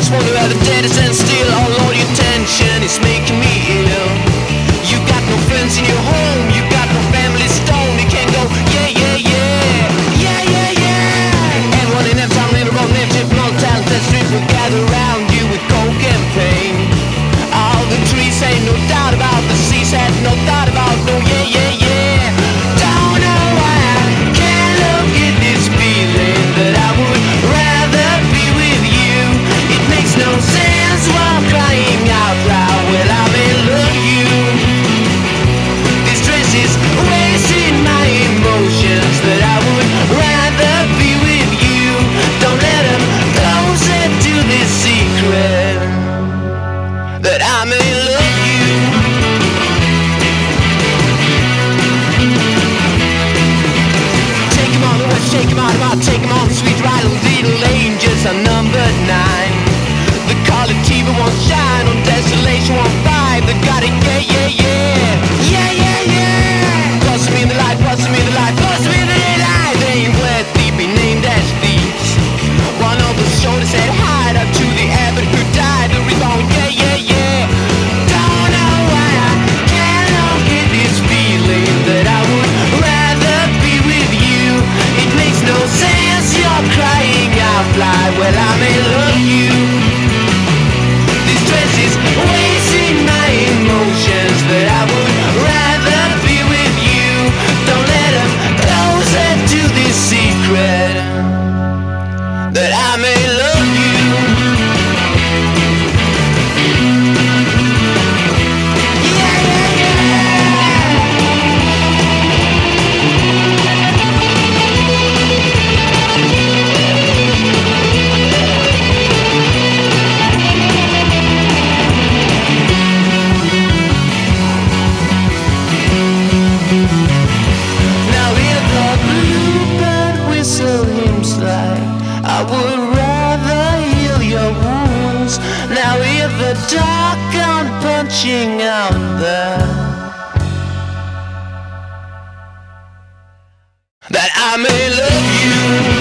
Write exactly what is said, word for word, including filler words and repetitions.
just wonder how the dead is and still all of your tension is making me ill. You got no friends in your home, you got no family stone. You can't go yeah yeah yeah yeah yeah yeah. And one in them town in a road named Chip, no talent that street will gather around you with coke and pain. All the trees say no doubt about the seas had no thought about no yeah yeah yeah. Don't know why I can't look at this feeling that I would rather be with you. It makes no sense while crying out loud. Well, I may love you. This dress is wasting my emotions that I would rather be with you. Don't let them close it to this secret that I may love you. Take 'em on the west, take 'em out of my, take 'em on the sweet ride of little angels on number nine. The color T V won't shine on desolation one five. They got it, yeah, yeah, yeah, yeah, yeah, yeah. Plus me in the light, plus me in the light, plus me in the light. They ain't where deep, be named as thieves. One of the shoulders said hide up to the abbot who died. The rebound, yeah, yeah, yeah. Don't know why I can't look at this feeling that I would rather be with you. It makes no sense, you're crying out loud. Well, I may love you. This dress is wasting my emotions that I would rather be with you. Don't let them close it to this secret that I may love you. Yeah, yeah, yeah. Now hear the bluebird whistle hymns like I would rather heal your wounds. Now hear the dark gun punching out there that I may love you.